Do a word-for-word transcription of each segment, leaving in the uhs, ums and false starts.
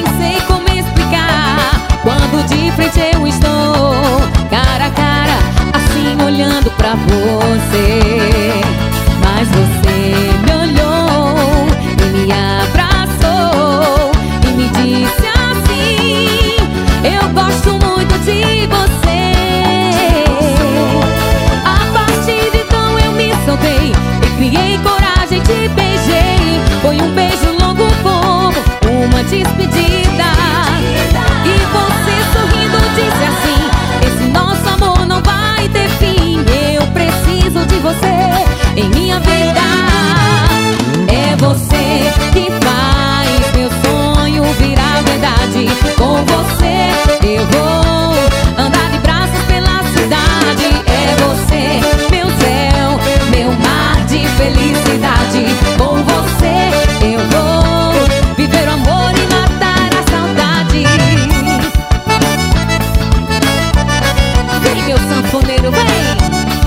nem sei como explicar. Quando de frente eu estou, cara a cara, assim olhando pra você. Mas você me olhou e me abraçou e me disse assim: eu gosto muito de você. A partir de então eu me soltei e criei coragem, te beijei. Foi um beijo longo como uma despedida. E você sorrindo disse assim: esse nosso amor não vai ter fim. Eu preciso de você em minha vida. É você que faz meu sonho virar verdade. Com você eu vou andar de braços pela cidade. É você, meu céu, meu mar de felicidade. Com você eu vou viver o amor e matar a saudade. Vem, meu sanfoneiro, vem!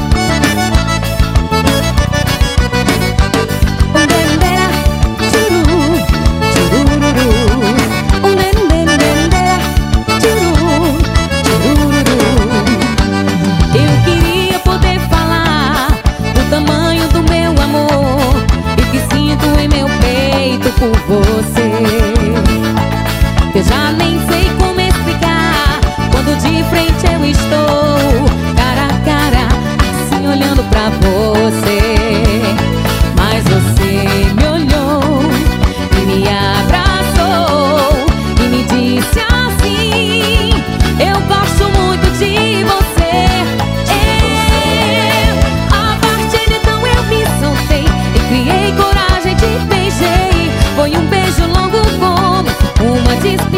Por você, eu já nem sei como explicar. Quando de frente eu estou, cara a cara, assim olhando pra você. Mas você me olhou e me abraçou e me disse assim: eu gosto muito de você. Eu, a partir de então eu me soltei e criei coragem, te beijei. Foi um beijo longo como uma despedida.